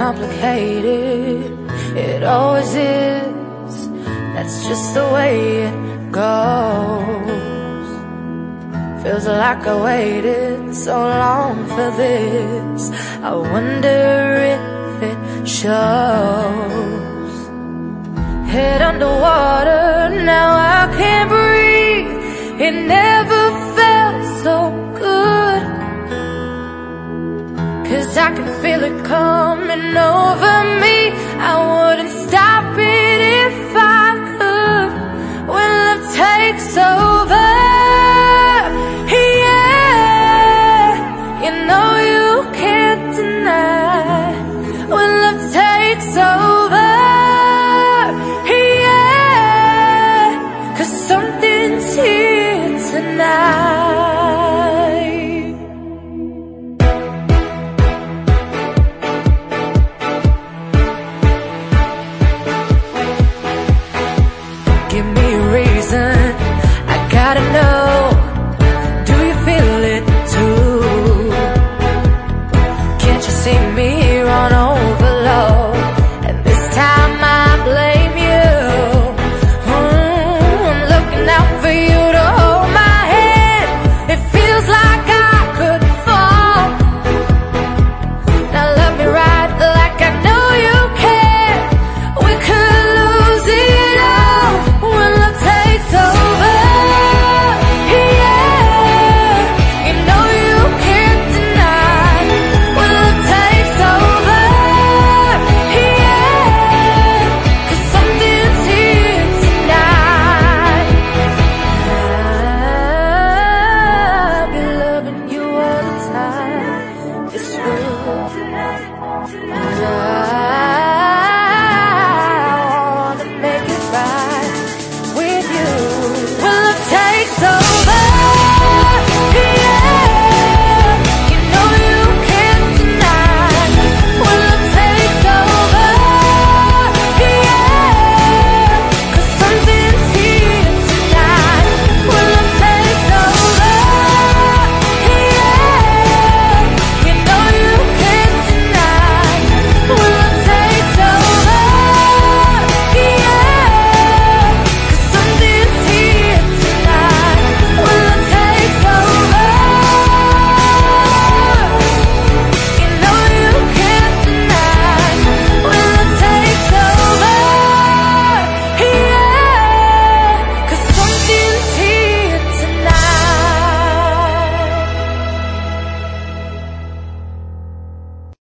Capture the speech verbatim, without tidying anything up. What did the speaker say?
complicated. It always is. That's just the way it goes. Feels like I waited so long for this. I wonder if it shows. Head underwater, now I can't breathe. It never felt so good, 'cause I can feel it coming over me. I wouldn't stop it if I could. When love takes over, yeah, you know you can't deny. When love takes over, yeah, 'cause something's here tonight. Give me a reason, I gotta know. Do you feel it too? Can't you see me on overload? And this time I blame you. mm, I'm looking out for you to hold my hand. It feels like I could fall. Now love me right like I know you can. We could lose it all when love takes over. Yeah, you know you can't deny. When love takes over, yeah, 'cause something's here tonight. I'll be loving you all the time. It's real. I wanna make it right.